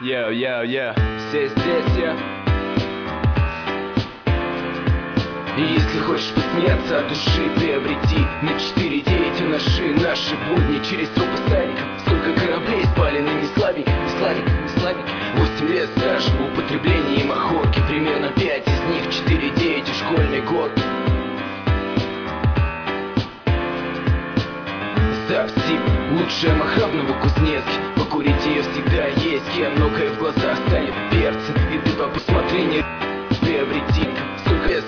Все здесь, И если хочешь посмеяться от души, приобрети на 4 эти наши будни. Через трупы стариков сколько кораблей спалены, не слабенько, не слабенько, не слабенько. 8 лет стажа в употреблении махорки, примерно 5 из них 4-9 и школьный год. Сап-сип, лучшая маха в Новокузнецке. Покурить ее всегда есть кем, многое в глазах станет перцем. И ты по посмотрению приобрети. Сколько лет